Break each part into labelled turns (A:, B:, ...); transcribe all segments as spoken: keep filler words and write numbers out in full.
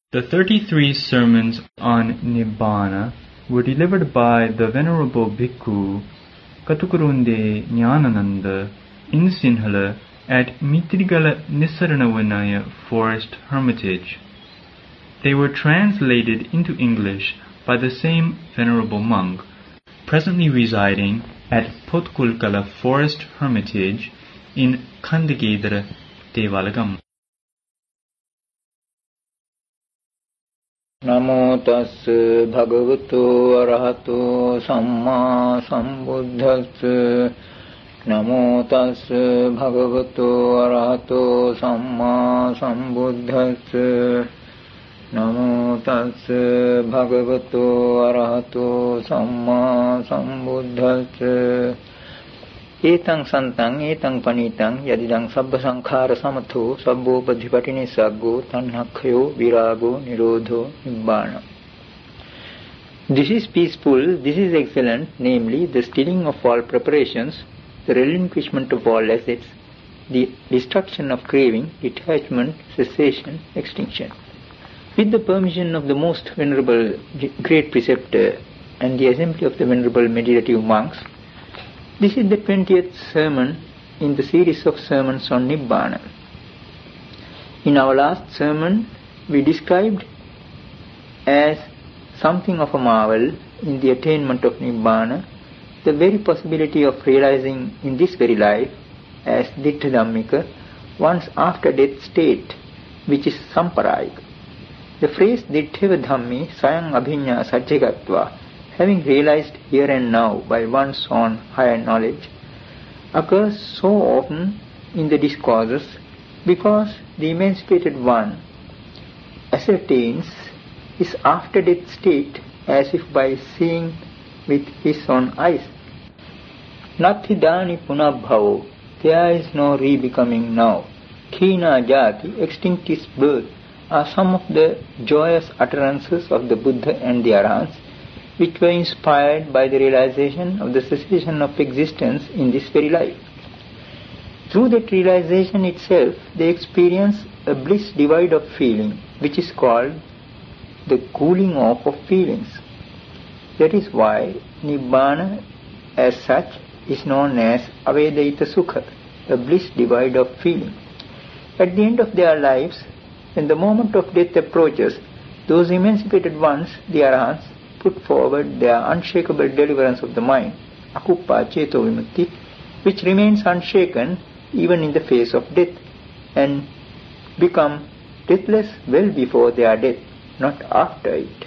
A: The thirty-three sermons on Nibbana were delivered by the Venerable Bhikkhu Katukurunde Nyanananda in Sinhala at Mitrigala Nisaranavanaya Forest Hermitage. They were translated into English by the same Venerable monk, presently residing at Potkulkala Forest Hermitage in Kandagedara Devalagam.
B: Namo tassa bhagavato arahato samma sambuddhassa. Namo tassa bhagavato arahato samma sambuddhassa. Namo tassa bhagavato arahato samma sambuddhassa. Etang santang etang panitang yadidang sabba sankhara samatho sabbo padhipatini saggo tanhakhayo virago nirodho nibbana. This is peaceful, this is excellent, namely the stilling of all preparations, the relinquishment of all assets, the destruction of craving, detachment, cessation, extinction. With the permission of the most venerable great preceptor and the assembly of the venerable meditative monks, this is the twentieth sermon in the series of sermons on Nibbana. In our last sermon, we described as something of a marvel in the attainment of Nibbana the very possibility of realizing in this very life as Dittha Dhammika one's after death state, which is Samparayika. The phrase Dittheva Dhammi Sayang Abhinya Sajjagatva, having realized here and now by one's own higher knowledge, occurs so often in the discourses because the emancipated one ascertains his after-death state as if by seeing with his own eyes. Nathidani punabhavo, there is no re-becoming now. Khina jati, extinct is birth, are some of the joyous utterances of the Buddha and the Arahants, which were inspired by the realization of the cessation of existence in this very life. Through that realization itself, they experience a bliss divide of feeling, which is called the cooling off of feelings. That is why Nibbana as such is known as Avedaita Sukha, a bliss divide of feeling. At the end of their lives, when the moment of death approaches, those emancipated ones, the Arahants, put forward their unshakable deliverance of the mind, akuppa cheto vimutti, which remains unshaken even in the face of death, and become deathless well before their death, not after it.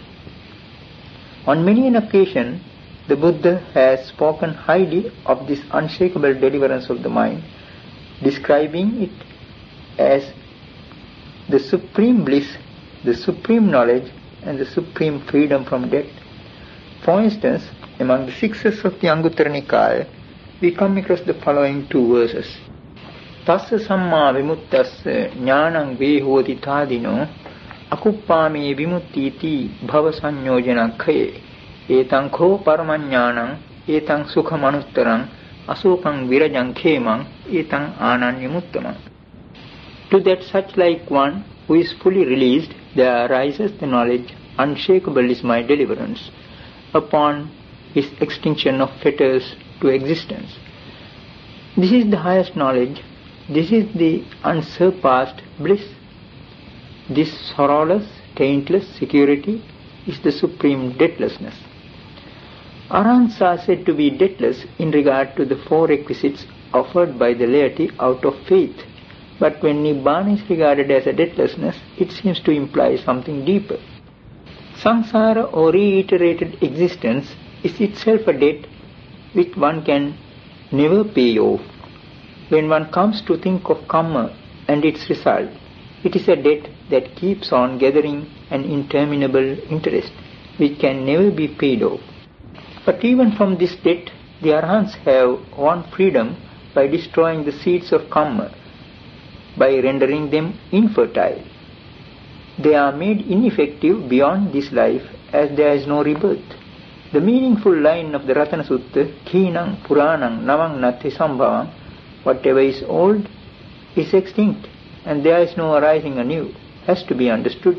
B: On many an occasion, the Buddha has spoken highly of this unshakable deliverance of the mind, describing it as the supreme bliss, the supreme knowledge, and the supreme freedom from death. For instance, among the sixes of the Anguttara Nikaya, we come across the following two verses. Tassa samma vimuttasya jnanam vehoti tādino akuppāme vimuttiti bhava sanyojana khaye etang kho paramajnanam etang sukhamanuttarang asopang virajang khemang etang ananyamuttamang. To that such like one who is fully released, there arises the knowledge, unshakable is my deliverance, upon his extinction of fetters to existence. This is the highest knowledge, this is the unsurpassed bliss. This sorrowless, taintless security is the supreme deathlessness. Arahants are said to be deathless in regard to the four requisites offered by the laity out of faith, but when Nibbana is regarded as a deathlessness, it seems to imply something deeper. Samsara or reiterated existence is itself a debt which one can never pay off. When one comes to think of karma and its result, it is a debt that keeps on gathering an interminable interest which can never be paid off. But even from this debt, the Arahants have won freedom by destroying the seeds of karma, by rendering them infertile. They are made ineffective beyond this life as there is no rebirth. The meaningful line of the Ratana Sutta, Khinang Puranang Namang Nati Sambhavam, whatever is old is extinct and there is no arising anew, has to be understood.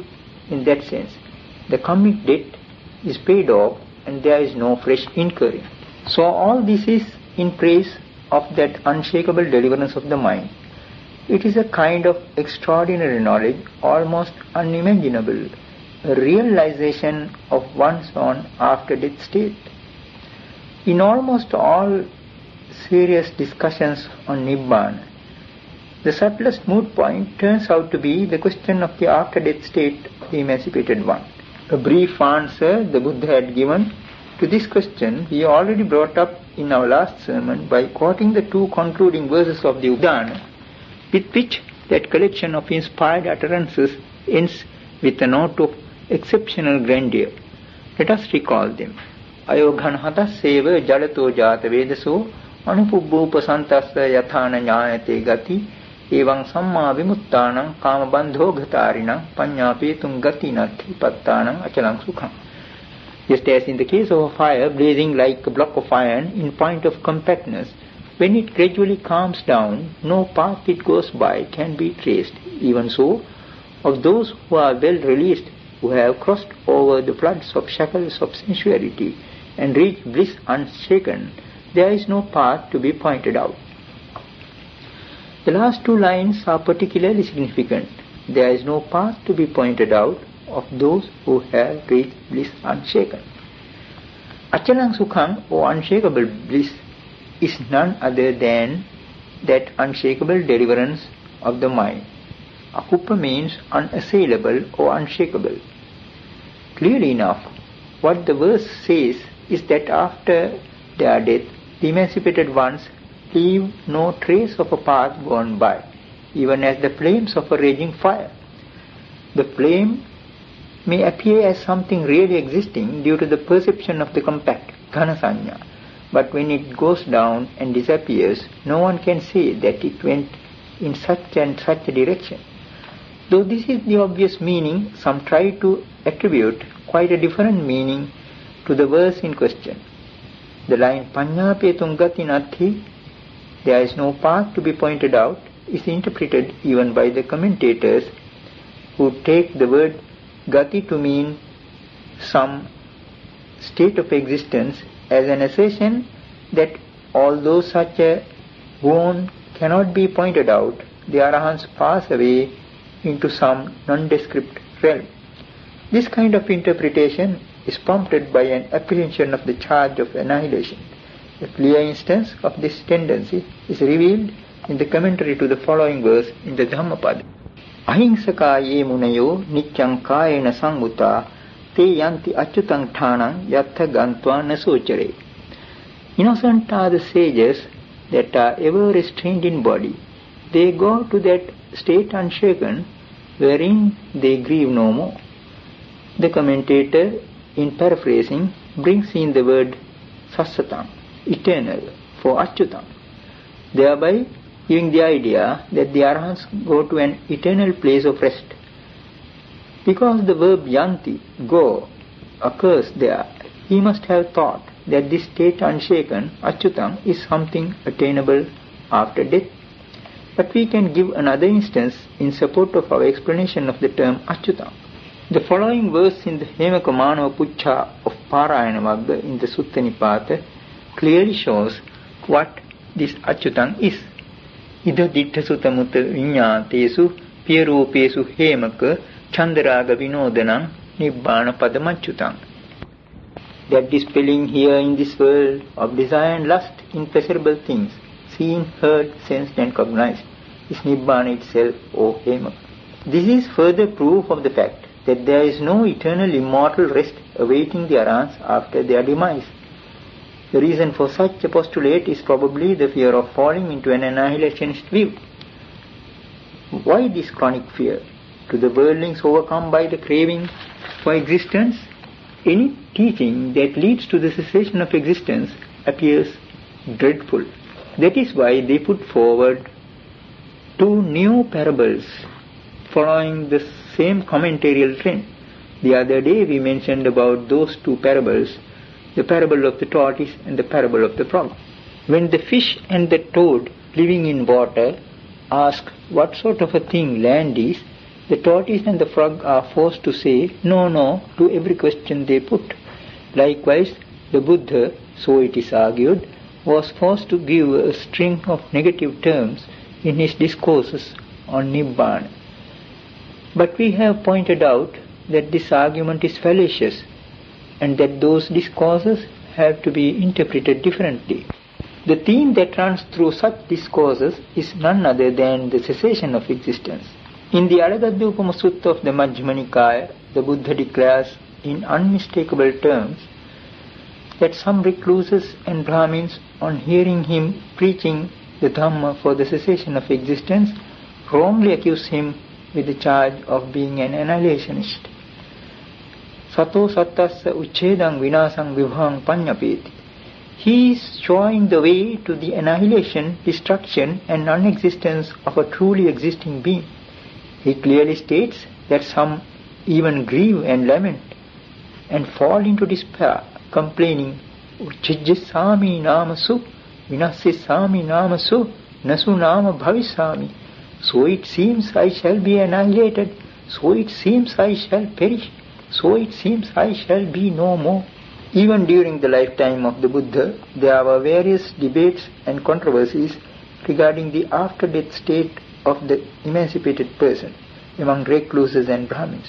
B: in that sense. The karmic debt is paid off and there is no fresh incurring. So all this is in praise of that unshakable deliverance of the mind. It is a kind of extraordinary knowledge, almost unimaginable, a realization of one's own after-death state. In almost all serious discussions on Nibbana, the subtlest moot point turns out to be the question of the after-death state of the emancipated one. A brief answer the Buddha had given to this question we already brought up in our last sermon by quoting the two concluding verses of the Udana, with which that collection of inspired utterances ends with a note of exceptional grandeur. Let us recall them. Ayoghanhataseva jalato jata vedaso anupubbupasantasya yathana nyayate gati evaṁ samma vimuttanam kama bandho gatarinam panyapetum gati nathi pattanam achalang sukham. Just as in the case of a fire blazing like a block of iron in point of compactness, when it gradually calms down, no path it goes by can be traced. Even so, of those who are well released, who have crossed over the floods of shackles of sensuality and reached bliss unshaken, there is no path to be pointed out. The last two lines are particularly significant. There is no path to be pointed out of those who have reached bliss unshaken. Achalang Sukham, or unshakable bliss, is none other than that unshakable deliverance of the mind. Akupa means unassailable or unshakable. Clearly enough, what the verse says is that after their death, the emancipated ones leave no trace of a path gone by, even as the flames of a raging fire. The flame may appear as something really existing due to the perception of the compact, ghanasanya, but when it goes down and disappears, no one can say that it went in such and such a direction. Though this is the obvious meaning, some try to attribute quite a different meaning to the verse in question. The line Panyapetum gati nathi, there is no path to be pointed out, is interpreted even by the commentators who take the word gati to mean some state of existence as an assertion that although such a bourne cannot be pointed out, the arahants pass away into some nondescript realm. This kind of interpretation is prompted by an apprehension of the charge of annihilation. A clear instance of this tendency is revealed in the commentary to the following verse in the Dhammapada. Ahingsaka ye munayo nityang kayena sambuta te yanti achyutang thanang yatha gantva nasochare. Innocent are the sages that are ever restrained in body. They go to that state unshaken wherein they grieve no more. The commentator, in paraphrasing, brings in the word sasatam, eternal, for achyutam, thereby giving the idea that the arahants go to an eternal place of rest. Because the verb yanti, go, occurs there, he must have thought that this state unshaken, achyutam, is something attainable after death. But we can give another instance in support of our explanation of the term achyutam. The following verse in the Hemaka Manava Puccha of Parayana Vagga in the Sutta Nipata clearly shows what this achyutam is. Ida dittha sutta mutta viññātesu piyaropesu hemaka chandaraga vinodanam nibbāna padamachyutam. That dispelling here in this world of desire and lust in pleasurable things, seen, heard, sensed and cognized, is Nibbana itself, O Hemaka. This is further proof of the fact that there is no eternal immortal rest awaiting the arahants after their demise. The reason for such a postulate is probably the fear of falling into an annihilationist view. Why this chronic fear? To the worldlings overcome by the craving for existence, any teaching that leads to the cessation of existence appears dreadful. That is why they put forward two new parables following the same commentarial trend. The other day we mentioned about those two parables, the parable of the tortoise and the parable of the frog. When the fish and the toad living in water ask what sort of a thing land is, The tortoise and the frog are forced to say no, no to every question they put. Likewise, the Buddha, so it is argued, was forced to give a string of negative terms in his discourses on Nibbana. But we have pointed out that this argument is fallacious and that those discourses have to be interpreted differently. The theme that runs through such discourses is none other than the cessation of existence. In the Alagadhyupama Sutta of the Majjhima Nikaya, the Buddha declares in unmistakable terms that some recluses and Brahmins, on hearing him preaching the Dhamma for the cessation of existence, wrongly accuse him with the charge of being an annihilationist. Sato sattasya uchedang vinasang vibhang panyapeti. He is showing the way to the annihilation, destruction and non-existence of a truly existing being. He clearly states that some even grieve and lament and fall into despair, complaining, Uchijjasami namasu, vinassisami namasu, nasu nama bhavisami. So it seems I shall be annihilated, so it seems I shall perish, so it seems I shall be no more. Even during the lifetime of the Buddha, there were various debates and controversies regarding the after-death state of the emancipated person among recluses and Brahmins.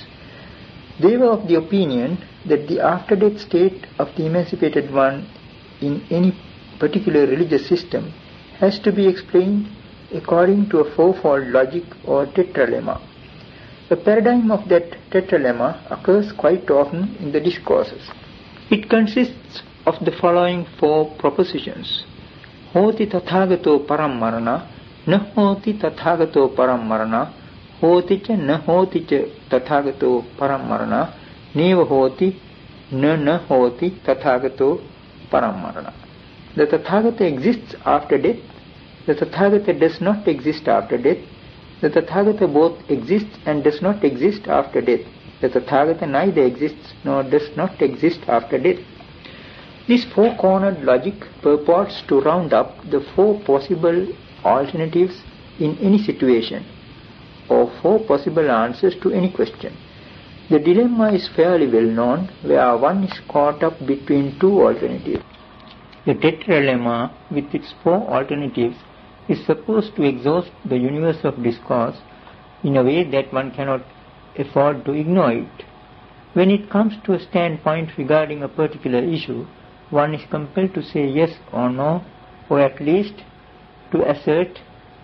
B: They were of the opinion that the after-death state of the emancipated one in any particular religious system has to be explained according to a fourfold logic or tetralemma. The paradigm of that tetralemma occurs quite often in the discourses. It consists of the following four propositions. Hoti tathagato param marana, na hoti tathagato param marana, hoti cha na hoti cha tathagato param marana, neva hoti na na hoti tathagato param marana. The Tathagata exists after death, the Tathagata does not exist after death, the Tathagata both exists and does not exist after death. The Tathagata neither exists nor does not exist after death. This four-cornered logic purports to round up the four possible alternatives in any situation, or four possible answers to any question. The dilemma is fairly well known, where one is caught up between two alternatives. The tetralemma, with its four alternatives, is supposed to exhaust the universe of discourse in a way that one cannot afford to ignore it. When it comes to a standpoint regarding a particular issue, one is compelled to say yes or no, or at least to assert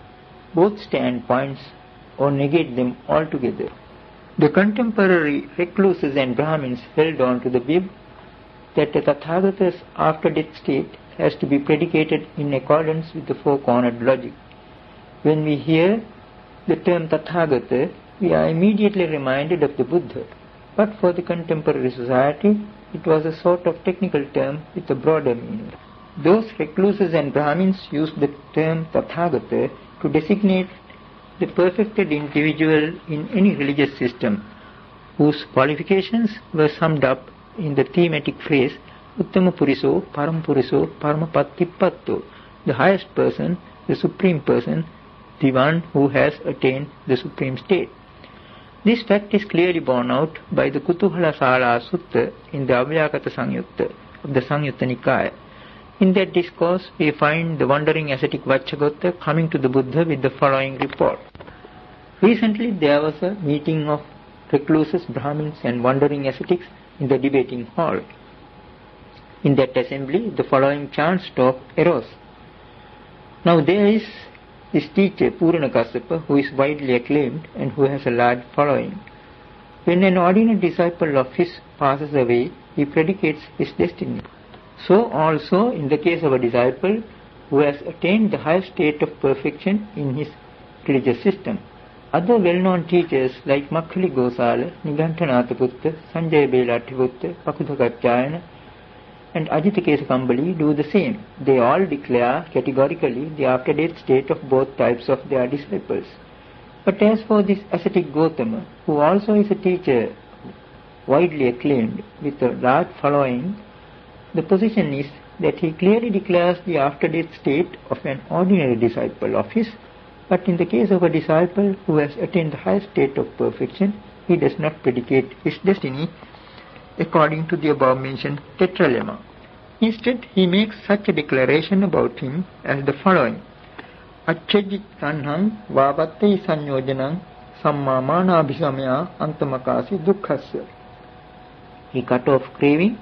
B: both standpoints or negate them altogether. The contemporary recluses and Brahmins held on to the bib that the Tathagata's after-death state has to be predicated in accordance with the four-cornered logic. When we hear the term Tathagata, we are immediately reminded of the Buddha, but for the contemporary society, it was a sort of technical term with a broader meaning. Those recluses and Brahmins used the term Tathagata to designate the perfected individual in any religious system, whose qualifications were summed up in the thematic phrase Uttama Puriso, Param Puriso, Paramapattippatto, the highest person, the supreme person, the one who has attained the supreme state. This fact is clearly borne out by the Kutuhala Sala Sutta in the Avyakata Sangyutta of the Sangyutta Nikaya. In that discourse, we find the wandering ascetic Vacchagotta coming to the Buddha with the following report. Recently there was a meeting of recluses, Brahmins and wandering ascetics in the debating hall. In that assembly, the following chance talk arose. Now there is this teacher, Purana Kassapa, who is widely acclaimed and who has a large following. When an ordinary disciple of his passes away, he predicates his destiny. So also in the case of a disciple who has attained the highest state of perfection in his religious system. Other well-known teachers like Makkhali Gosala, Nigantanatha Putta, Sanjaya Belatthiputta, Pakudha and Ajitakesa Kambali do the same. They all declare categorically the after-death state of both types of their disciples. But as for this ascetic Gotama, who also is a teacher widely acclaimed with a large following, the position is that he clearly declares the after-death state of an ordinary disciple of his But in the case of a disciple who has attained the highest state of perfection, he does not predicate his destiny according to the above-mentioned tetralemma. Instead, he makes such a declaration about him as the following: Acchajit tanhang vavatte sanyojanang sammamana abhisamaya antamakasi dukkhasya. He cut off craving,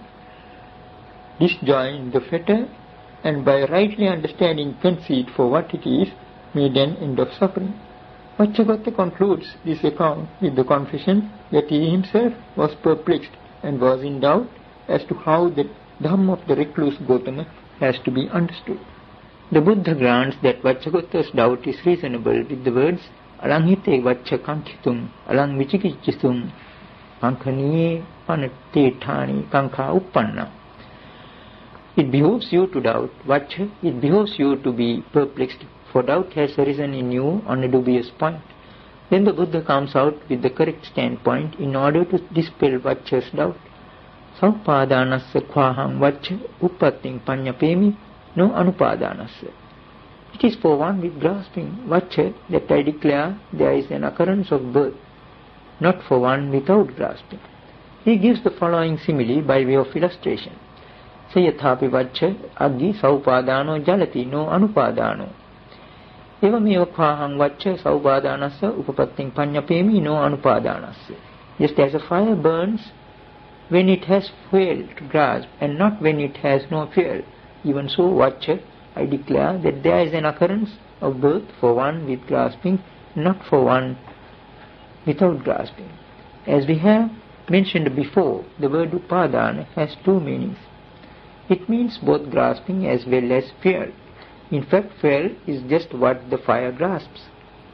B: disjoined the fetter, and by rightly understanding conceit for what it is, made an end of suffering. Vacchagotta concludes this account with the confession that he himself was perplexed and was in doubt as to how the Dhamma of the recluse Gotama has to be understood. The Buddha grants that Vacchagotta's doubt is reasonable with the words Alanghite vaccha kankhitum alang vichikichisum kankhaniye panatte thani kankha uppanna. It behooves you to doubt, vaccha, it behooves you to be perplexed, for doubt has arisen in you on a dubious point. Then the Buddha comes out with the correct standpoint in order to dispel vaccha's doubt. Saupadanasya khvaham vaccha uppatting panyapemi no anupadanasya. It is for one with grasping vaccha that I declare there is an occurrence of birth, not for one without grasping. He gives the following simile by way of illustration. Sayathapi vaccha aggi saupadano jalati no anupadano. Evameva khvaham vaccha saupadanasya upapatting panyapemi no anupadanasya. Just as a fire burns when it has fuel to grasp and not when it has no fuel, even so vaccha, I declare that there is an occurrence of birth for one with grasping, not for one without grasping. As we have mentioned before, the word upadana has two meanings. It means both grasping as well as fuel. In fact, fuel is just what the fire grasps.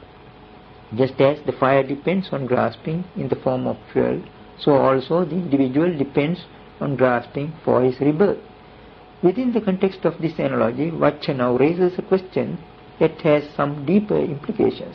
B: Just as the fire depends on grasping in the form of fuel, so also the individual depends on grasping for his rebirth. Within the context of this analogy, Vaccha now raises a question that has some deeper implications.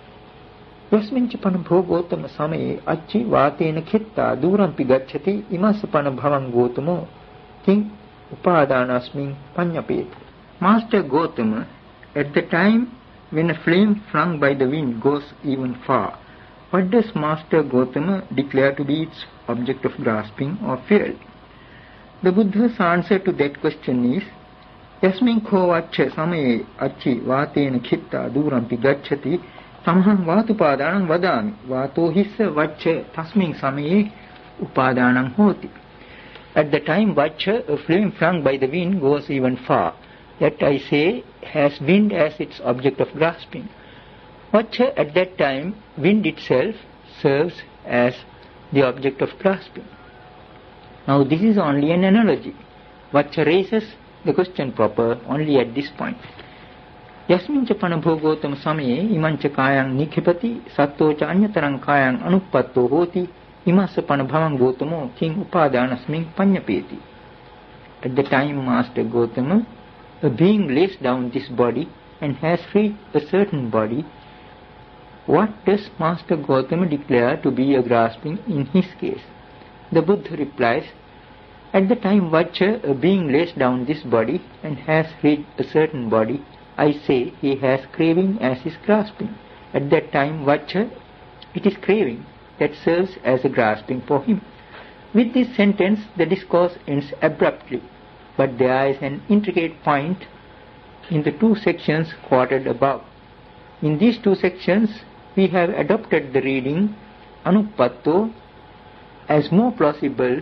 B: Yasmincha panabho gotama samaye acchi vatena khitta durampi gacchati imasa panabhavam gotamo king upadanasmin panyapet. Master Gotama, at the time when a flame flung by the wind goes even far, what does Master Gotama declare to be its object of grasping or fuel? The Buddha's answer to that question is, Yasmin ko vaccha samaye acchi vatena khitta durampi gacchati samham vatupadanam vadami vato hissa vaccha tasmin samaye upadanam hoti. At the time vaccha, a flame flung by the wind goes even far. That I say has wind as its object of grasping. Vaccha at that time, wind itself serves as the object of grasping. Now this is only an analogy. Vaccha raises the question proper only at this point. Yasmincha panabhogotam samaye imancha kayang nikhipati sattocha anyatarang kayang anuppatto hoti imasa panabhavang gotamo king upadanasmin panyapeti. At the time Master Gotama, a being lays down this body and has freed a certain body, what does Master Gotama declare to be a grasping in his case? The Buddha replies, at the time Vaccha, a being lays down this body and has freed a certain body, I say he has craving as his grasping. At that time Vaccha, it is craving that serves as a grasping for him. With this sentence the discourse ends abruptly, but there is an intricate point in the two sections quoted above. In these two sections we have adopted the reading Anuppatto as more plausible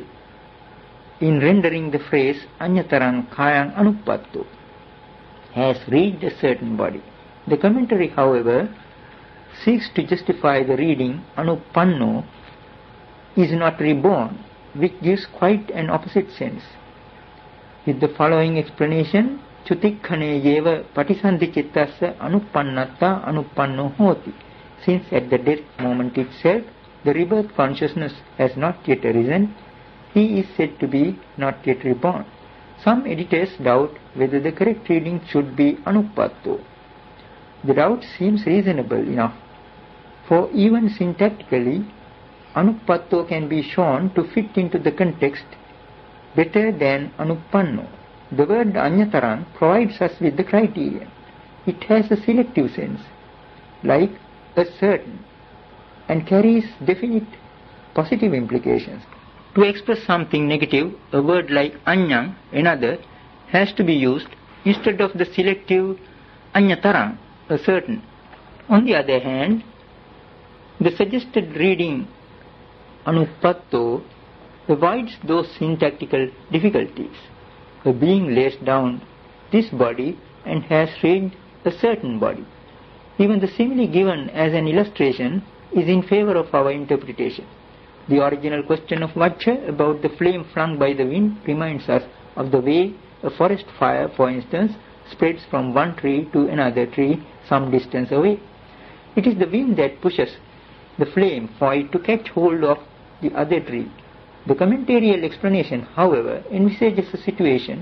B: in rendering the phrase Anyatarang Kayang Anuppatto, has reached a certain body. The commentary, however, seeks to justify the reading Anuppanno is not reborn, which gives quite an opposite sense. With the following explanation, Chutikkane yeva patisandhi chittasya anuppannatta anuppanno hoti. Since at the death moment itself, the rebirth consciousness has not yet arisen, he is said to be not yet reborn. Some editors doubt whether the correct reading should be Anuppatto. The doubt seems reasonable enough, for even syntactically, Anuppatto can be shown to fit into the context better than Anuppanno. The word Anyatarang provides us with the criterion. It has a selective sense. like a certain, and carries definite positive implications. To express something negative, a word like anyang, another, has to be used instead of the selective anyatarang, a certain. On the other hand, the suggested reading anuppatto avoids those syntactical difficulties. A being lays down this body and has read a certain body. Even the simile given as an illustration is in favor of our interpretation. The original question of Vacha about the flame flung by the wind reminds us of the way a forest fire, for instance, spreads from one tree to another tree some distance away. It is the wind that pushes the flame for it to catch hold of the other tree. The commentarial explanation, however, envisages a situation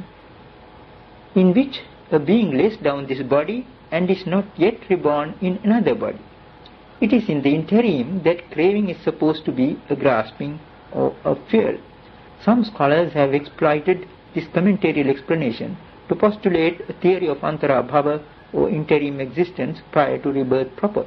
B: in which a being lays down this body and is not yet reborn in another body. It is in the interim that craving is supposed to be a grasping or a fuel. Some scholars have exploited this commentarial explanation to postulate a theory of antara bhava or interim existence prior to rebirth proper.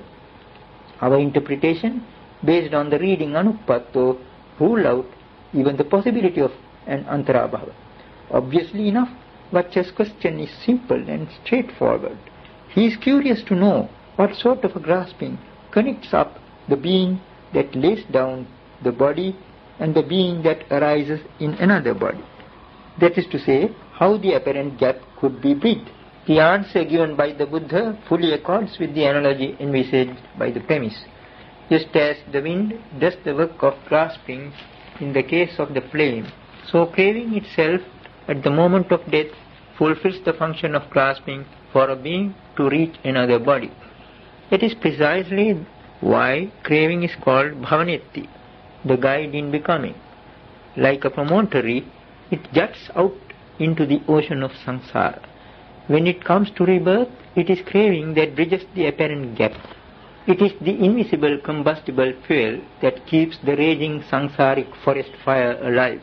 B: Our interpretation, based on the reading anuppatto, rule out even the possibility of an antara bhava. Obviously enough, Vacha's question is simple and straightforward. He is curious to know what sort of a grasping connects up the being that lays down the body and the being that arises in another body. That is to say, how the apparent gap could be bridged. The answer given by the Buddha fully accords with the analogy envisaged by the premise. Just as the wind does the work of grasping in the case of the flame, so craving itself at the moment of death fulfills the function of grasping for a being to reach another body. That is precisely why craving is called bhavanetti, the guide in becoming. Like a promontory, it juts out into the ocean of samsara. When it comes to rebirth, it is craving that bridges the apparent gap. It is the invisible combustible fuel that keeps the raging samsaric forest fire alive.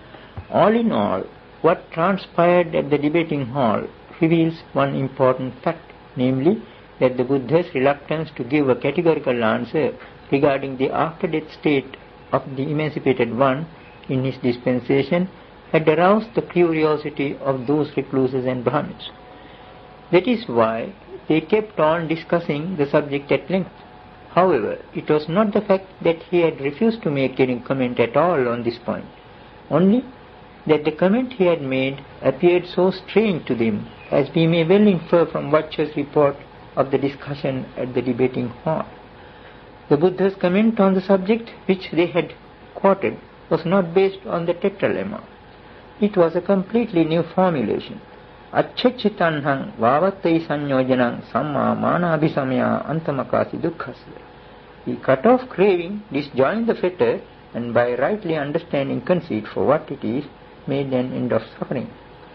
B: All in all, what transpired at the debating hall reveals one important fact, namely that the Buddha's reluctance to give a categorical answer regarding the after-death state of the emancipated one in his dispensation had aroused the curiosity of those recluses and Brahmins. That is why they kept on discussing the subject at length. However, it was not the fact that he had refused to make any comment at all on this point, only that the comment he had made appeared so strange to them, as we may well infer from Vacha's report of the discussion at the debating hall. The Buddha's comment on the subject which they had quoted was not based on the tetralemma. It was a completely new formulation. Acchechitanhang vavattai sanyojanang samma manabhisamya antamakasi dukkhasya. He cut off craving, disjoined the fetter, and by rightly understanding conceit for what it is, made an end of suffering.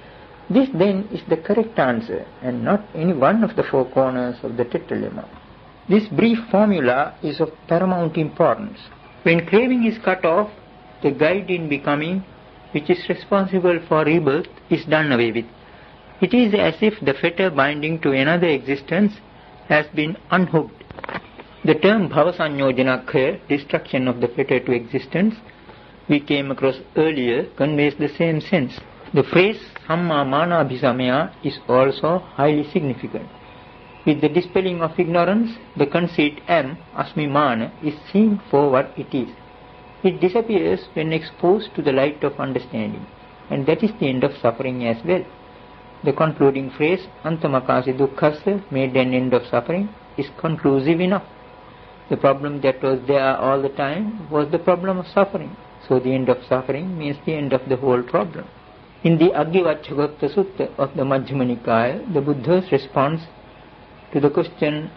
B: This then is the correct answer, and not any one of the four corners of the tetralemma. This brief formula is of paramount importance. When craving is cut off, the guide in becoming, which is responsible for rebirth, is done away with. It is as if the fetter binding to another existence has been unhooked. The term bhavasanyojanakhya, destruction of the fetter to existence, we came across earlier, conveys the same sense. The phrase samma manabhisamya is also highly significant. With the dispelling of ignorance, the conceit am, asmi mana, is seen for what it is. It disappears when exposed to the light of understanding, and that is the end of suffering as well. The concluding phrase, antamakasi dukkhasya, made an end of suffering, is conclusive enough. The problem that was there all the time was the problem of suffering. So the end of suffering means the end of the whole problem. In the Aggivacchagotta Sutta of the Majjhima Nikaya, the Buddha's response to the question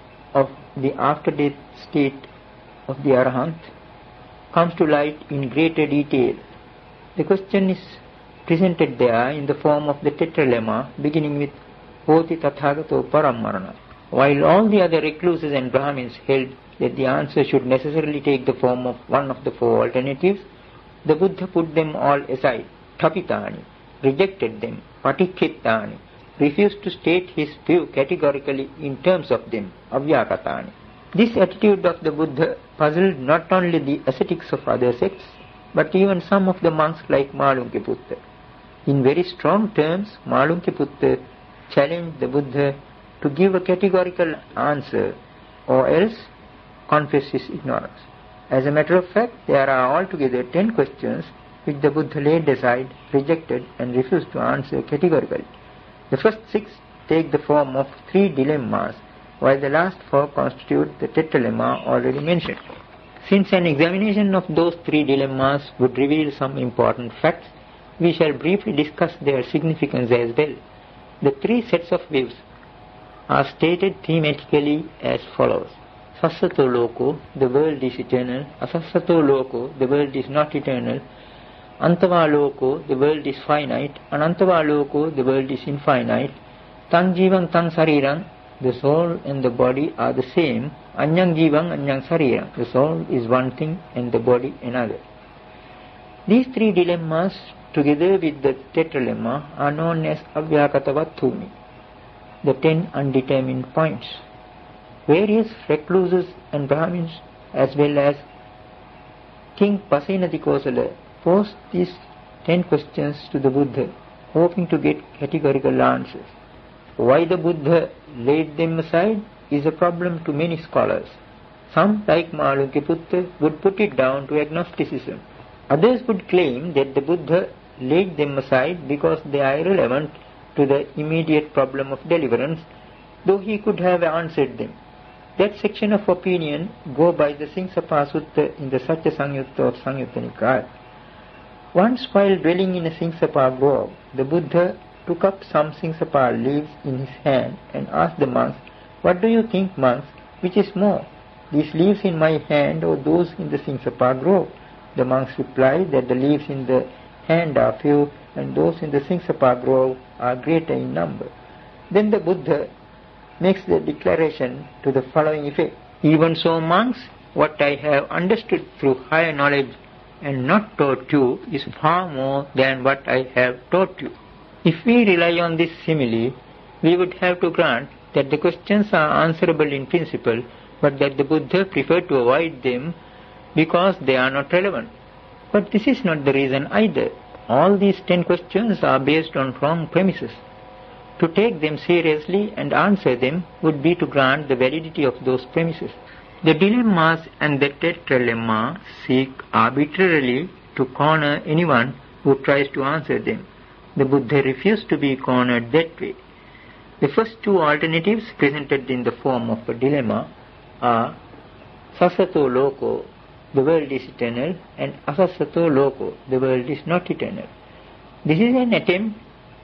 B: of the after-death state of the Arahant comes to light in greater detail. The question is presented there in the form of the tetralemma, beginning with Hoti Tathagato Parammarana. While all the other recluses and Brahmins held that the answer should necessarily take the form of one of the four alternatives, the Buddha put them all aside, tapitani, rejected them, patikkhittani, refused to state his view categorically in terms of them, avyakatani. This attitude of the Buddha puzzled not only the ascetics of other sects, but even some of the monks like Malunkeputta. In very strong terms, Malunkeputta challenged the Buddha to give a categorical answer or else confess his ignorance. As a matter of fact, there are altogether ten questions which the Buddha laid aside, rejected and refused to answer categorically. The first six take the form of three dilemmas, while the last four constitute the tetralemma already mentioned. Since an examination of those three dilemmas would reveal some important facts, we shall briefly discuss their significance as well. The three sets of views are stated thematically as follows. Sassato loko, the world is eternal. Asassato loko, the world is not eternal. Antava loko, the world is finite. Anantava loko, the world is infinite. Tang jivan tang sarirang, the soul and the body are the same. Anyang jivan anyang sarirang, the soul is one thing and the body another. These three dilemmas, together with the tetralemma, are known as avyakatavattumi, the ten undetermined points. Various recluses and Brahmins, as well as King Pasenadikosala, posed these ten questions to the Buddha, hoping to get categorical answers. Why the Buddha laid them aside is a problem to many scholars. Some, like Malunkeputta, would put it down to agnosticism. Others would claim that the Buddha laid them aside because they are irrelevant to the immediate problem of deliverance, though he could have answered them. That section of opinion go by the Singsapa Sutta in the Satya Sangyutta of Sangyutta Nikaya. Once while dwelling in a Singsapa grove, the Buddha took up some Singsapa leaves in his hand and asked the monks, "What do you think, monks, which is more, these leaves in my hand or those in the Singsapa grove?" The monks replied that the leaves in the hand are few and those in the Singsapa grove are greater in number. Then the Buddha makes the declaration to the following effect. "Even so, monks, what I have understood through higher knowledge and not taught you is far more than what I have taught you." If we rely on this simile, we would have to grant that the questions are answerable in principle, but that the Buddha preferred to avoid them because they are not relevant. But this is not the reason either. All these ten questions are based on wrong premises. To take them seriously and answer them would be to grant the validity of those premises. The dilemmas and the tetralemma seek arbitrarily to corner anyone who tries to answer them. The Buddha refused to be cornered that way. The first two alternatives presented in the form of a dilemma are Sassato loko, the world is eternal, and Asassato loko, the world is not eternal. This is an attempt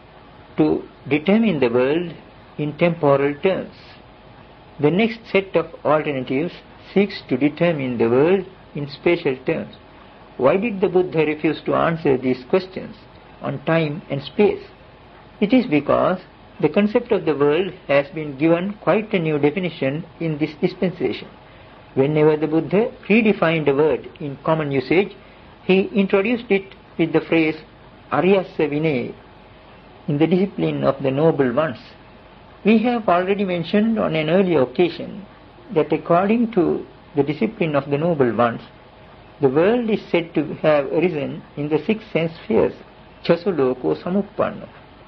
B: to determine the world in temporal terms. The next set of alternatives seeks to determine the world in spatial terms. Why did the Buddha refuse to answer these questions on time and space? It is because the concept of the world has been given quite a new definition in this dispensation. Whenever the Buddha redefined a word in common usage, he introduced it with the phrase Aryasya Vinaya, in the discipline of the noble ones. We have already mentioned on an earlier occasion that according to the discipline of the noble ones, the world is said to have arisen in the six sense spheres, Chasuloko Samuppanno.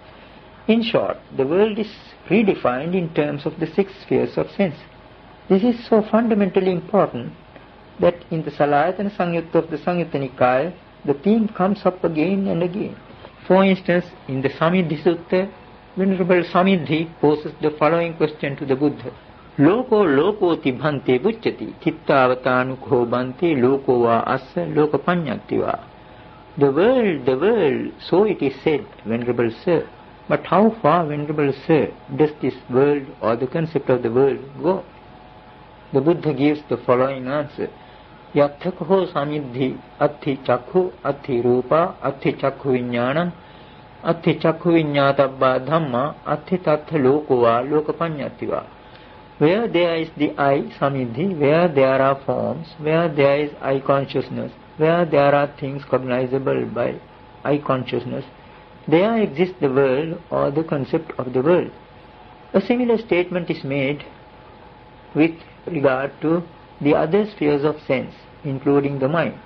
B: In short, the world is redefined in terms of the six spheres of sense. This is so fundamentally important that in the Salayatana Sangyutta of the Sangyutta Nikaya, the theme comes up again and again. For instance, in the Samidhi Sutta, Venerable Samidhi poses the following question to the Buddha. Loko lokoti bhante bucchati, chittavatanu bhante loko va assa lokapanyati va. The world, the world, so it is said, Venerable Sir. But how far, Venerable Sir, does this world or the concept of the world go? The Buddha gives the following answer. Yathakaho samidhi athi chakhu athi rupa athi chakhu viññānam athi chakhu viññātabba dhamma athi tatha lokova lokapanyati. Where there is the eye, samidhi, where there are forms, where there is eye consciousness, where there are things cognizable by eye consciousness, there exists the world or the concept of the world. A similar statement is made with regard to the other spheres of sense, including the mind.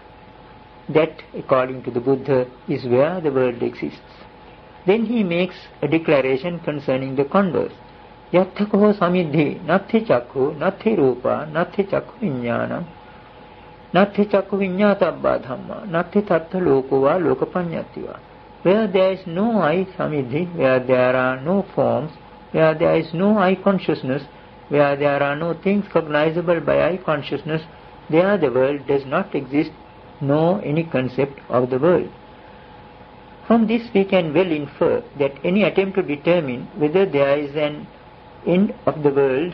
B: That, according to the Buddha, is where the world exists. Then he makes a declaration concerning the converse. Yatthakoho samidhi nathi chakhu nathi rupa nathi chakhu viññānam nathi chakhu viññātabba dhamma nathi tattha lokova lokapanyattiva. Where there is no I samidhi, where there are no forms, where there is no I consciousness, where there are no things cognizable by I consciousness, there the world does not exist, nor any concept of the world. From this we can well infer that any attempt to determine whether there is an end of the world,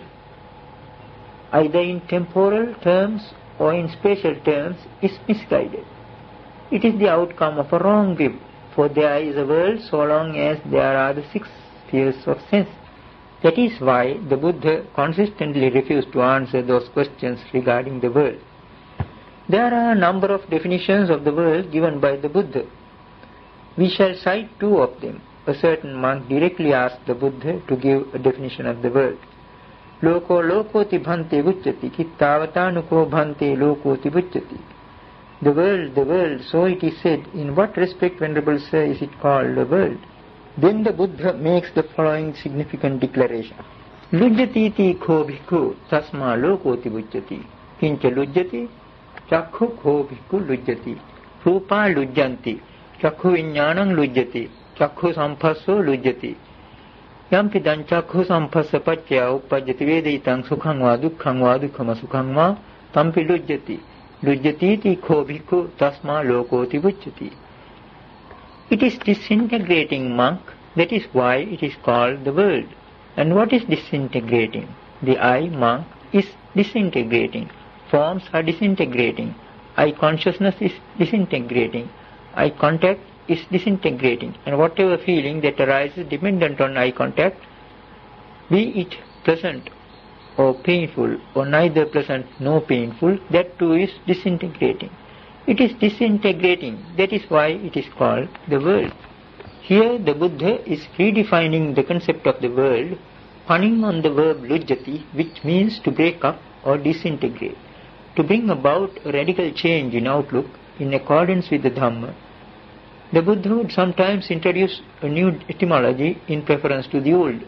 B: either in temporal terms or in spatial terms, is misguided. It is the outcome of a wrong view, for there is a world so long as there are the six spheres of sense. That is why the Buddha consistently refused to answer those questions regarding the world. There are a number of definitions of the world given by the Buddha. We shall cite two of them. A certain monk directly asked the Buddha to give a definition of the world. Loko lokoti bhante vucchati kittavatanuko bhante lokoti vucchati. The world, the world, so it is said. In what respect, Venerable Sir, is it called the world? Then the Buddha makes the following significant declaration. Lujjati ti kho bhikkhu tasma lokoti vucchati. Kincha lujjati chakhu kho bhikkhu lujjati. Rupa lujjanti. Chakhu viññānam lujjati. Chakhu samphasso lujjati. Yampidan chakhu samphassa paccaya uppajjati vedaitam sukhang va dukkhang va dukkhama sukhang va tampi lujjati. Lujjati ti kho bhikkhu tasma lokoti vucchati. It is disintegrating, monk. That is why it is called the world. And what is disintegrating? The I, monk, is disintegrating. Forms are disintegrating. I consciousness is disintegrating. I contact is disintegrating. And whatever feeling that arises dependent on eye contact, be it pleasant or painful or neither pleasant nor painful, that too is disintegrating. It is disintegrating. That is why it is called the world. Here the Buddha is redefining the concept of the world, punning on the verb lujjati, which means to break up or disintegrate. To bring about a radical change in outlook in accordance with the Dhamma, the Buddha would sometimes introduce a new etymology in preference to the old.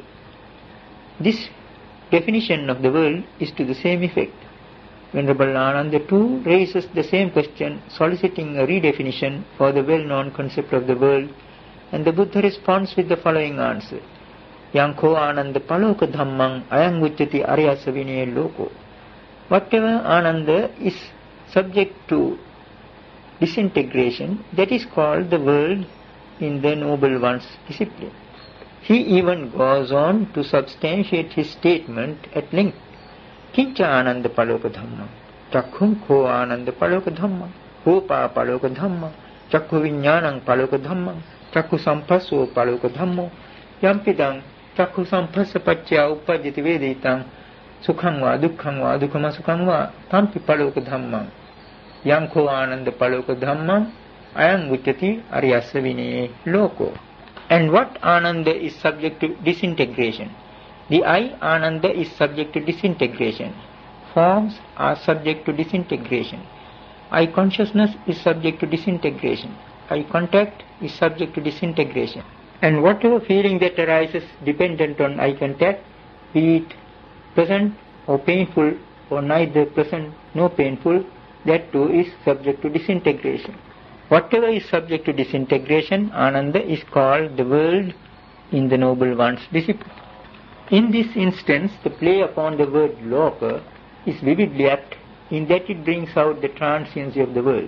B: This definition of the world is to the same effect. Venerable Ananda too raises the same question, soliciting a redefinition for the well-known concept of the world, and the Buddha responds with the following answer. Yankho Ananda paloka dhammang ayang vucchati aryasa vinaya loko. Whatever Ananda is subject to disintegration, that is called the world in the Noble One's discipline. He even goes on to substantiate his statement at length. Kincha ananda paloka dhamma, chakhum kho ananda paloka dhamma, rupa paloka dhamma, chakhu viññānam paloka dhamma, chakhu samphasso paloka dhammo, yampidam chakhu samphassa paccaya uppajjati vedaitam sukhang va dukkhang va dukkhama sukhang va tampi paloka dhamma. Yankho ananda paloka dhamma ayang vucchati aryasa vinaye loko. And what Ananda is subject to disintegration? The I, Ananda, is subject to disintegration. Forms are subject to disintegration. I, consciousness, is subject to disintegration. I, contact, is subject to disintegration. And whatever feeling that arises dependent on eye contact, be it pleasant or painful or neither pleasant nor painful, that too is subject to disintegration. Whatever is subject to disintegration, Ananda, is called the world in the Noble One's discipline. In this instance, the play upon the word loka is vividly apt in that it brings out the transiency of the world.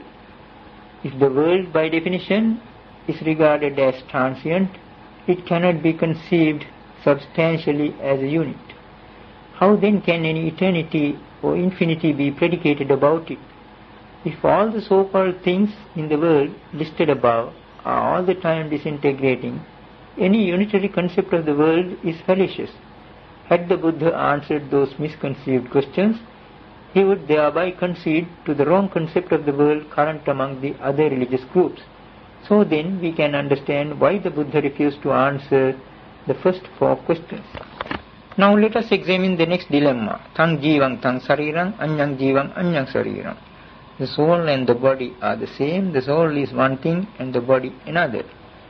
B: If the world by definition is regarded as transient, it cannot be conceived substantially as a unit. How then can any eternity or infinity be predicated about it? If all the so-called things in the world listed above are all the time disintegrating, any unitary concept of the world is fallacious. Had the Buddha answered those misconceived questions, he would thereby concede to the wrong concept of the world current among the other religious groups. So then we can understand why the Buddha refused to answer the first four questions. Now let us examine the next dilemma. Tang jivang tang sarirang, anyang jivang anyang sarirang. The soul and the body are the same, the soul is one thing and the body another.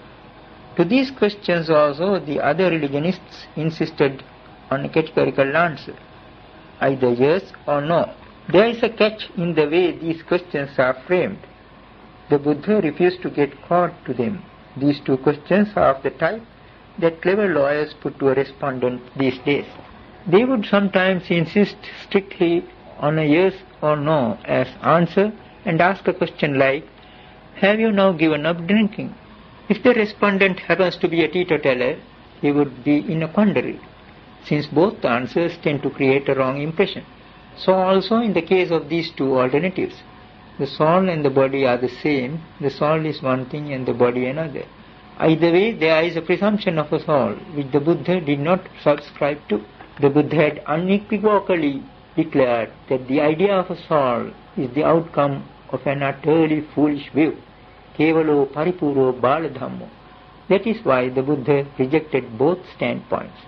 B: To these questions also the other religionists insisted on a categorical answer, either yes or no. There is a catch in the way these questions are framed. The Buddha refused to get caught to them. These two questions are of the type that clever lawyers put to a respondent these days. They would sometimes insist strictly on a yes or no as answer and ask a question like, have you now given up drinking? If the respondent happens to be a teetotaler, he would be in a quandary, since both answers tend to create a wrong impression. So also in the case of these two alternatives, the soul and the body are the same, the soul is one thing and the body another. Either way, there is a presumption of a soul, which the Buddha did not subscribe to. The Buddha had unequivocally declared that the idea of a soul is the outcome of an utterly foolish view. Kevalo paripuro baladhammo. That is why the Buddha rejected both standpoints.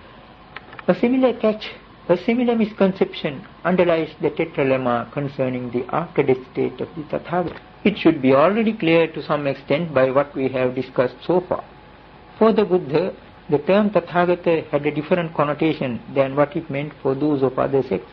B: A similar catch, a similar misconception underlies the tetralemma concerning the after-death state of the Tathagata. It should be already clear to some extent by what we have discussed so far. For the Buddha, the term Tathagata had a different connotation than what it meant for those of other sects.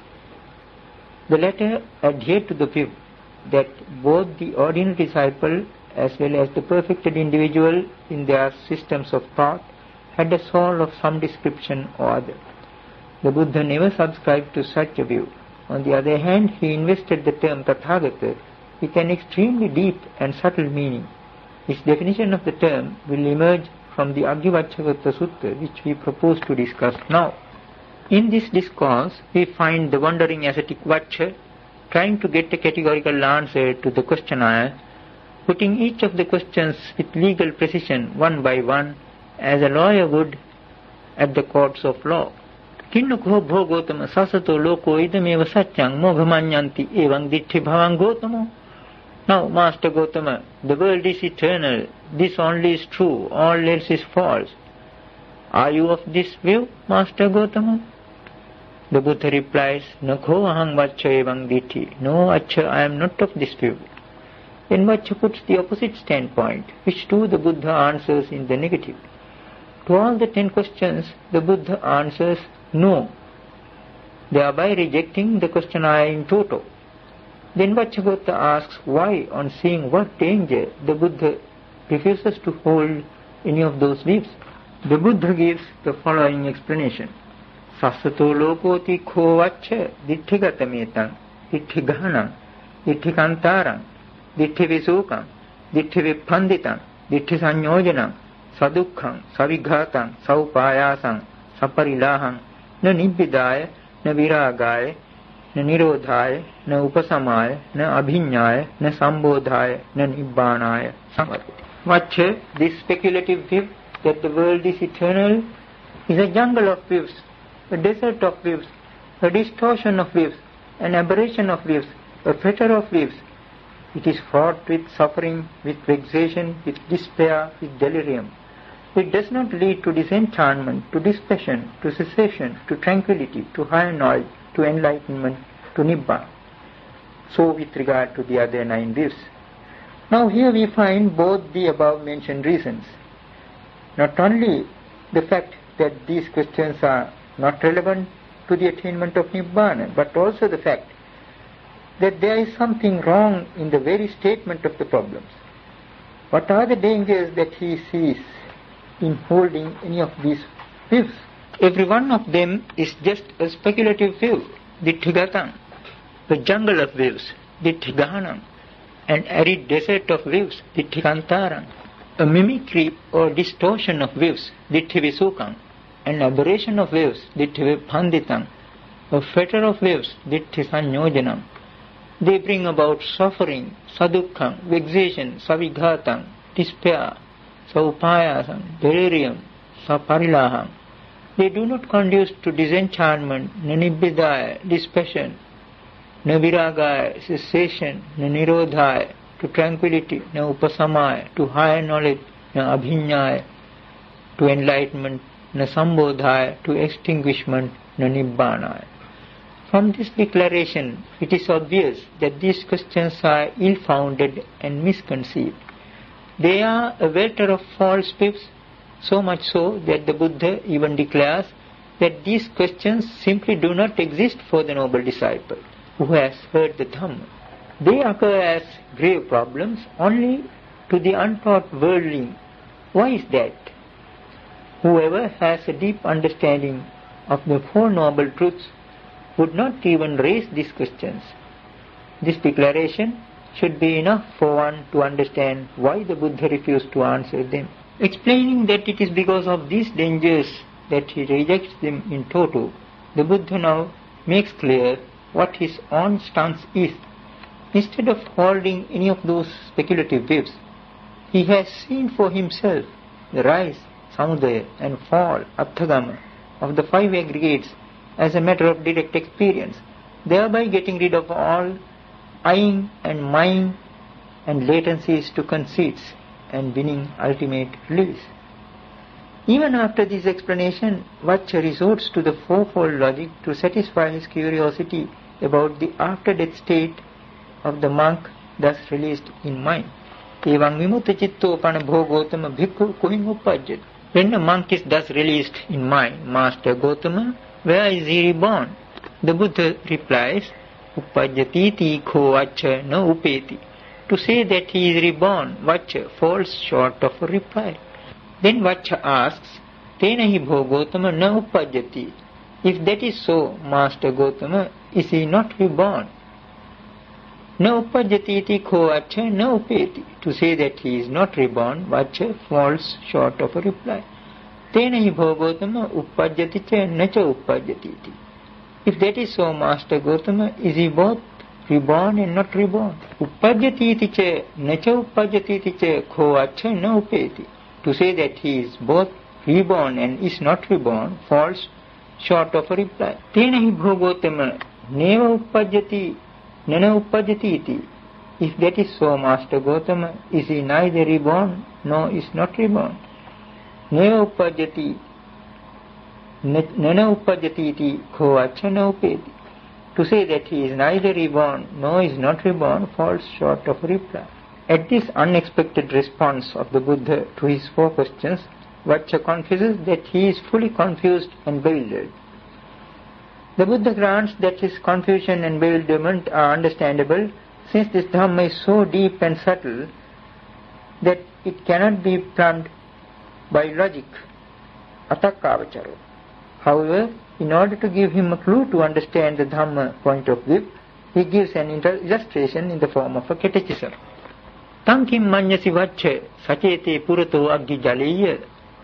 B: The latter adhered to the view that both the ordinary disciple as well as the perfected individual in their systems of thought had a soul of some description or other. The Buddha never subscribed to such a view. On the other hand, he invested the term Tathagata with an extremely deep and subtle meaning. Its definition of the term will emerge from the Aggivacchakutta Sutta, which we propose to discuss now. In this discourse, we find the wandering ascetic Vaccha trying to get a categorical answer to the questioner, putting each of the questions with legal precision one by one, as a lawyer would at the courts of law. Kinnukho bho Gotama sasato loko idameva satyang moghamanyanti evang ditthe bhavang Gotamo. Now, Master Gotama, the world is eternal, this only is true, all else is false. Are you of this view, Master Gotama? The Buddha replies, Nakho ahang vaccha evang ditti. No, Accha, I am not of this view. Then Vaccha puts the opposite standpoint, which too the Buddha answers in the negative. To all the ten questions, the Buddha answers no, thereby rejecting the questioner in toto. Then Vacchagotta asks why, on seeing what danger, the Buddha refuses to hold any of those views. The Buddha gives the following explanation. Sassato lokoti kho vaccha ditthigatametang ditthighanam ditthikantārang ditthivisukkam ditthivippanditam ditthisannyojanam sadukkhaṃ savigghātaṃ saupāyāsaṃ saparilāhaṃ na nibbidāya na virāgāya na nirodhāya na upasamāya na abhiññāya na sambodhāya na nibbānāya samarpati. Vaccha, this speculative view that the world is eternal is a jungle of views, a desert of views, a distortion of views, an aberration of views, a fetter of views. It is fraught with suffering, with vexation, with despair, with delirium. It does not lead to disenchantment, to dispassion, to cessation, to tranquility, to higher knowledge, to enlightenment, to Nibbana. So with regard to the other nine views. Now here we find both the above mentioned reasons. Not only the fact that these questions are not relevant to the attainment of Nibbana, but also the fact that there is something wrong in the very statement of the problems. What are the dangers that he sees in holding any of these views? Every one of them is just a speculative view, ditthigataṃ, the jungle of views, ditthighanam, an arid desert of views, ditthikantārang, a mimicry or distortion of views, ditthivisukkam, an aberration of views, ditthivippanditam, a fetter of views, ditthisannyojanam. They bring about suffering, sadukkhaṃ, vexation, savigghātaṃ, despair, saupāyāsaṃ, delirium, saparilāhaṃ. They do not conduce to disenchantment, na nibbidāya, dispassion, na virāgāya, cessation, na nirodhāya, to tranquility, na upasamaya, to higher knowledge, na abhinyaya, to enlightenment, na sambodhaya, to extinguishment, na nibbānaya. From this declaration, it is obvious that these questions are ill-founded and misconceived. They are a welter of false beliefs, so much so that the Buddha even declares that these questions simply do not exist for the noble disciple who has heard the Dhamma. They occur as grave problems only to the untaught worldling. Why is that? Whoever has a deep understanding of the Four Noble Truths would not even raise these questions. This declaration should be enough for one to understand why the Buddha refused to answer them. Explaining that it is because of these dangers that he rejects them in toto, the Buddha now makes clear what his own stance is. Instead of holding any of those speculative views, he has seen for himself the rise, samudaya and fall, atthagama, of the five aggregates as a matter of direct experience, thereby getting rid of all eyeing and mying and latencies to conceits and winning ultimate release. Even after this explanation, Vaccha resorts to the fourfold logic to satisfy his curiosity about the after-death state of the monk thus released in mind. Evaṁ vimutta citto pana bhogotama bhikkhu kuhin uppajjat. When the monk is thus released in mind, Master Gotama, where is he reborn? The Buddha replies, uppajjatiti kho vaccha na upeti. To say that he is reborn, Vaccha falls short of a reply. Then Vaccha asks, tena hi bho Gotama na uppajjati. If that is so, Master Gotama, is he not reborn? Na uppajjati iti kho vaccha na upeti. To say that he is not reborn, Vaccha falls short of a reply. Tena hi bho Gotama uppajjati cha na cha uppajjati iti. If that is so, Master Gotama, is he both reborn and not reborn? Uppajjati iti cha na cha uppajjati iti cha kho vaccha na upeti. To say that he is both reborn and is not reborn falls short of a reply. Tena hi bho Gotama neva uppajjati nana uppajjati iti. If that is so, Master Gotama, is he neither reborn nor is not reborn? Neva uppajjati nana uppajjati iti kho vaccha na upeti. To say that he is neither reborn nor is not reborn falls short of a reply. At this unexpected response of the Buddha to his four questions, Vaccha confesses that he is fully confused and bewildered. The Buddha grants that his confusion and bewilderment are understandable, since this Dhamma is so deep and subtle that it cannot be plumbed by logic, atakkavacharo. However, in order to give him a clue to understand the Dhamma point of view, he gives an illustration in the form of a catechism. Tam kim manyasi vaccha sachete purato aggi jaleya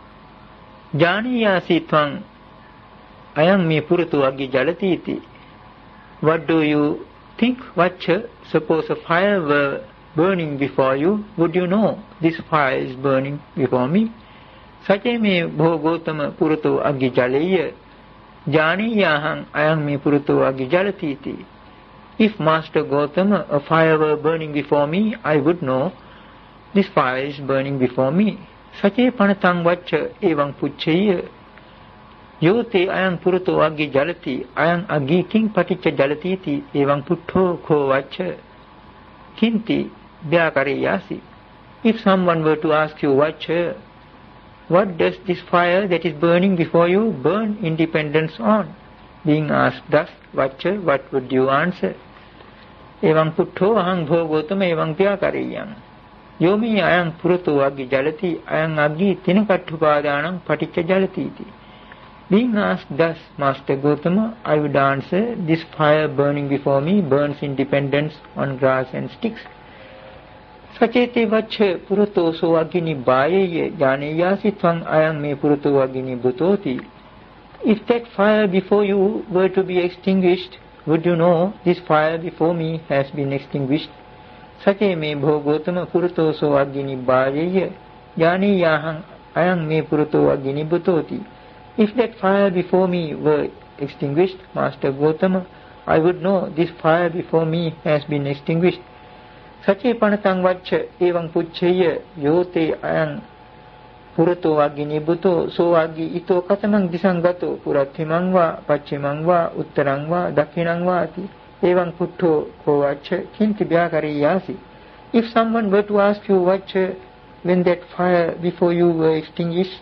B: janiyasi tvang ayam me purato aggi jalati iti. What do you think, Vaccha? Suppose a fire were burning before you, would you know this fire is burning before me? Sache me bho Gotama purato aggi jaleya janiyahang ayam me purato aggi jalati iti. If Master Gotama, a fire were burning before me, I would know this fire is burning before me. Sache panatang vaccha evang pucchaya. Yote ayang purato aggi jalati, ayang aggi king paticca jalati iti, evang puttho kho vaccha. Kinti vyakareyasi. If someone were to ask you, Vaccha, what does this fire that is burning before you burn in dependence on? Being asked thus, Vaccha, what would you answer? Evang puttho ahang bho Gotama evang vyakareyang. Yomi ayang purato aggi jalati, ayang aggi tinakattupadanam paticca jalati iti. Being asked thus, Master Gotama, I would answer, this fire burning before me burns in dependence on grass and sticks. Sachete vaccha purato so agini bhayeye janeyasi tvang ayang me purato agini bhutoti. If that fire before you were to be extinguished, would you know this fire before me has been extinguished? Sache me bho Gotama purato so agini bhayeye janeyahang ayang me purato agini bhutoti. If that fire before me were extinguished, Master Gotama, I would know this fire before me has been extinguished. Sache panatang vacha evam puccheya yote ayang purato vaggi nibuto so vaggi ito katamang disangato puratthimang va paccimang va uttarang va dakhinang va ati evam putto ko vacha kinti bhyakariyasi. If someone were to ask you vacha, when that fire before you were extinguished,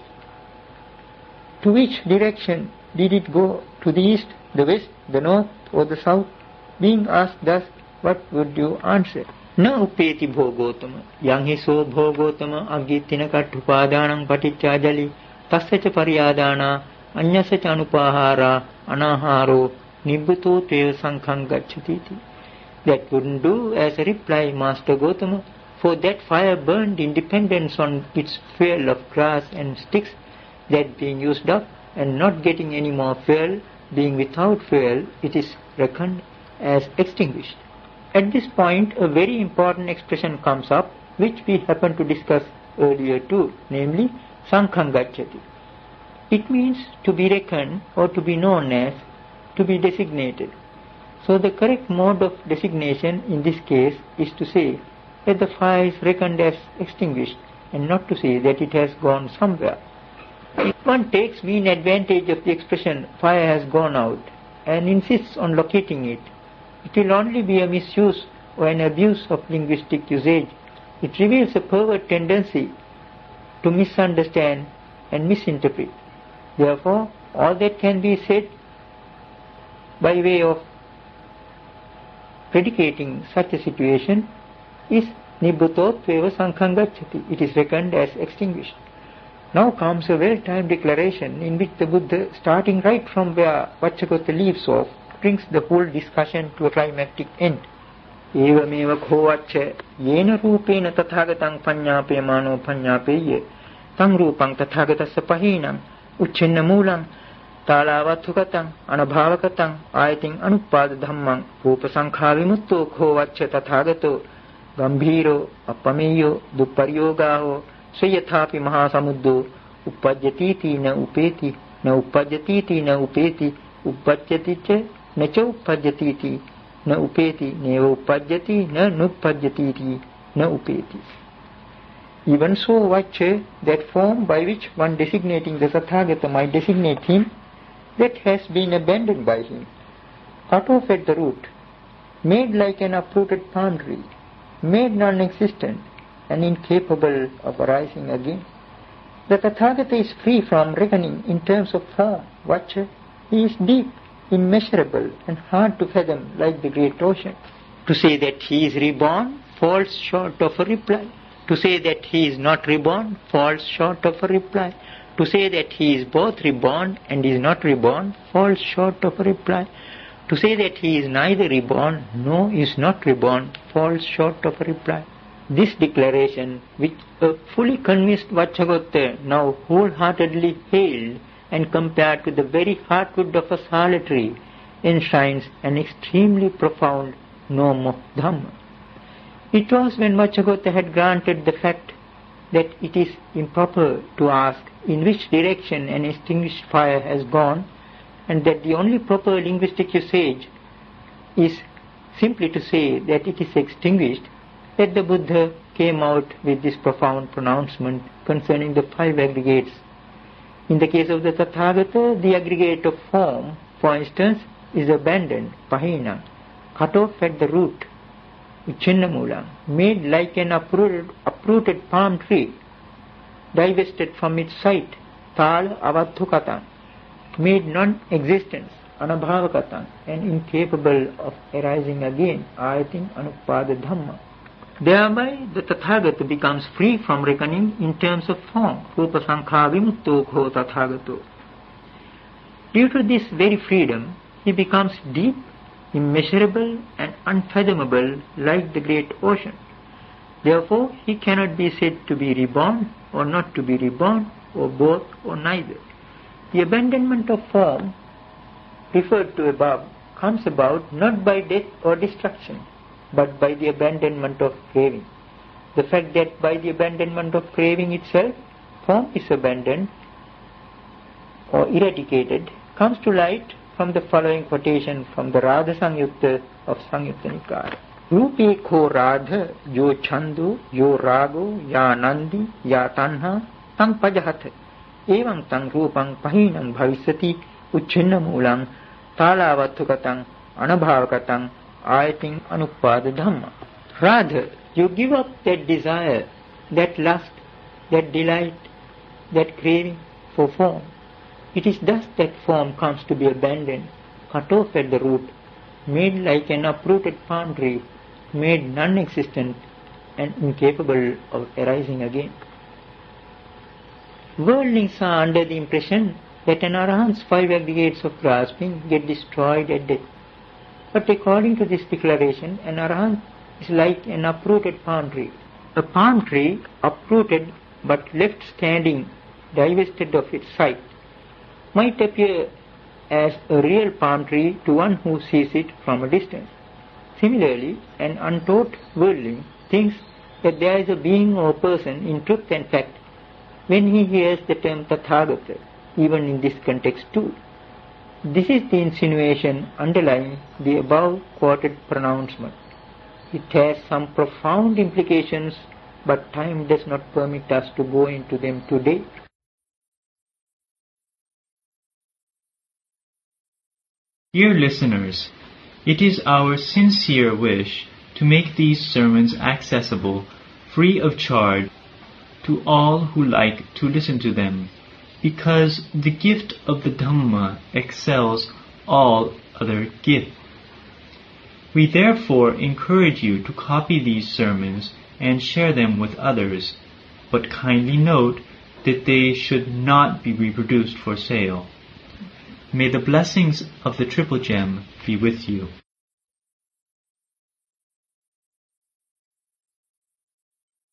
B: to which direction did it go? To the east, the west, the north or the south? Being asked thus, what would you answer? Na upeti bhogotama yang hi so bhogotama aggitina kattupadanam paticchajali tassacha pariyadana anyasacha anupahara anaharo nibbuto teva sankhang gacchati. That wouldn't do as a reply, Master Gotama, for that fire burned in dependence on its fuel of grass and sticks, that being used up and not getting any more fuel, being without fuel, it is reckoned as extinguished. At this point, a very important expression comes up, which we happened to discuss earlier too, namely, sankhang gacchati. It means to be reckoned or to be known as, to be designated. So the correct mode of designation in this case is to say that the fire is reckoned as extinguished and not to say that it has gone somewhere. If one takes mean advantage of the expression fire has gone out and insists on locating it, it will only be a misuse or an abuse of linguistic usage. It reveals a perverted tendency to misunderstand and misinterpret. Therefore, all that can be said by way of predicating such a situation is nibbuto tveva sankhang gacchati. It is reckoned as extinguished. Now comes a well-timed declaration in which the Buddha, starting right from where Vacchagotta leaves off, brings the whole discussion to a climactic end. Evameva khovaccha yena rupena tathagatang panyapemano panyapeye tang rupang tathagatassa pahinam uchchenna moolam तालावत्थुकतं अनभावकतं आयतिं अनुपाद धम्मं रूपसंख्या विमुक्तो खोवच्च तथागतो गंभीरो अपमेयो दुपर्योगाहो स्वयथापि महासमुद्रो उपपद्यतीति न उपेति न उपपद्यतीति न उपेति उपपद्यति च न च उपपद्यतीति न उपेति नैव उपपद्यति न नुपपद्यतीति न उपेति. Even so, Vaccha, that form by which one designating the Tathagata might designate him, that has been abandoned by him, cut off at the root, made like an uprooted palm tree, made non-existent and incapable of arising again. The Tathagata is free from reckoning in terms of form. Vaccha, he is deep, immeasurable and hard to fathom like the great ocean. To say that he is reborn falls short of a reply. To say that he is not reborn falls short of a reply. To say that he is both reborn and is not reborn falls short of a reply. To say that he is neither reborn nor is not reborn falls short of a reply. This declaration, which a fully convinced Vacchagotta now wholeheartedly hailed and compared to the very heartwood of a sala tree, enshrines an extremely profound norm of Dhamma. It was when Vacchagotta had granted the fact that it is improper to ask in which direction an extinguished fire has gone, and that the only proper linguistic usage is simply to say that it is extinguished, that the Buddha came out with this profound pronouncement concerning the five aggregates. In the case of the Tathagata, the aggregate of form, for instance, is abandoned, pahina, cut off at the root, uchchinnamulam, made like an uprooted, uprooted palm tree, divested from its site, tal avathukatan, made non-existence, anabhavakatan, and incapable of arising again, ayatin anupada dhamma. Thereby the Tathagata becomes free from reckoning in terms of form, rupa sankha vimutto kho Tathagato. Due to this very freedom, he becomes deep, immeasurable and unfathomable like the great ocean. Therefore, he cannot be said to be reborn or not to be reborn, or both or neither. The abandonment of form referred to above comes about not by death or destruction, but by the abandonment of craving. The fact that by the abandonment of craving itself, form is abandoned or eradicated comes to light from the following quotation from the Radha Sangyutta of Sangyutta Nikaya. रूपे को राध यो छंदो यो रागो या नंदी या तन्हा तं पजहत एवं तं रूपं पहीनं भविष्यति उच्छिन्न मूलं तालावत्थुकतं अनभावकतं ayating anupada dhamma. Rather, you give up that desire, that lust, that delight, that craving for form. It is thus that form comes to be abandoned, cut off at the root, made like an uprooted palm tree, made non-existent and incapable of arising again. Worldlings are under the impression that an arahant's five aggregates of grasping get destroyed at death. But according to this declaration, an arahant is like an uprooted palm tree. A palm tree uprooted but left standing, divested of its sight, might appear as a real palm tree to one who sees it from a distance. Similarly, an untaught worldling thinks that there is a being or person in truth and fact when he hears the term Tathagata, even in this context too. This is the insinuation underlying the above quoted pronouncement. It has some profound implications, but time does not permit us to go into them today.
A: Dear listeners, it is our sincere wish to make these sermons accessible, free of charge, to all who like to listen to them, because the gift of the Dhamma excels all other gifts. We therefore encourage you to copy these sermons and share them with others, but kindly note that they should not be reproduced for sale. May the blessings of the Triple Gem be with you.